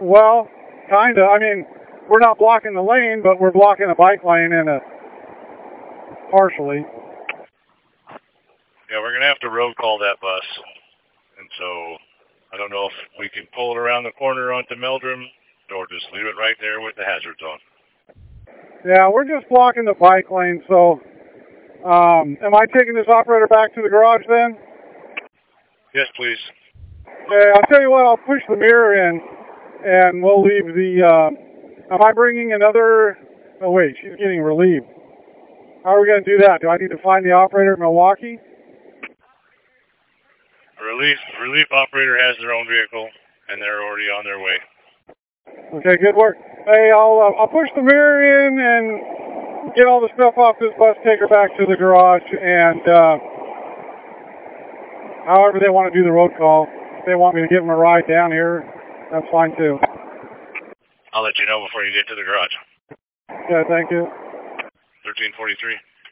Well, kinda. I mean, we're not blocking the lane, but we're blocking a bike lane in it partially. Yeah, we're going to have to road call that bus. And so I don't know if we can pull it around the corner onto Meldrum or just leave it right there with the hazards on. Yeah, we're just blocking the bike lane, so am I taking this operator back to the garage then? Yes, please. Okay, I'll tell you what, I'll push the mirror in and we'll leave the, am I bringing another, oh wait, she's getting relieved. How are we going to do that? Do I need to find the operator in Milwaukee? Relief operator has their own vehicle, and they're already on their way. Okay, good work. Hey, I'll push the mirror in and get all the stuff off this bus, take her back to the garage, and however they want to do the road call. If they want me to give them a ride down here, that's fine too. I'll let you know before you get to the garage. Okay, thank you. 1343.